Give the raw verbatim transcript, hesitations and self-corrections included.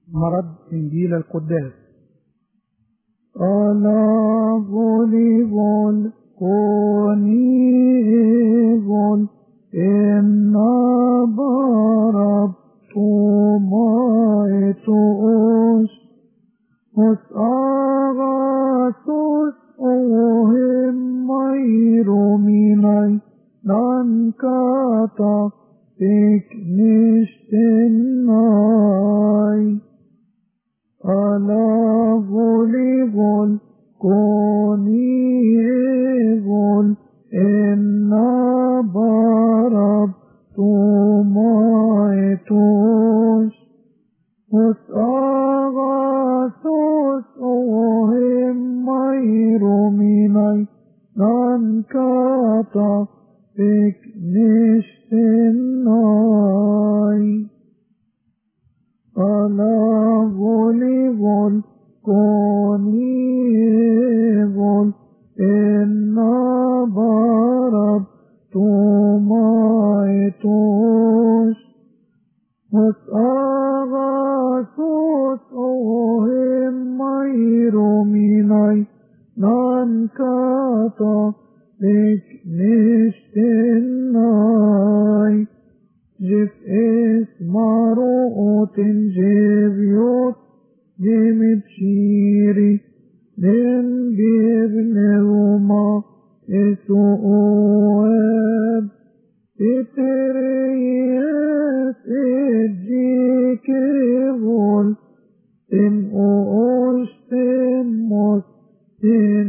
مرد إنجيل القداس. ألا فوليفول كونيفول إنا بربطمائتوس وسأغاسوس أوهم ميروميني نانكاتا تكنشتناي ألا فوليفول كونيفول إنا بربطمائتوس وسأغاسوس أوهم ميروميني نانكاتا تكنشتناي ألا فوليفول كونيفول إنا بربطمائتوس وسأغاسوس أوهم ميروميني نانكاتا تكنشتناي جف اسماروتن جيفيوت جيمتشيري دين بيبنهما اسوءاب اتريس اجيكيفول تن اوشتن موس تن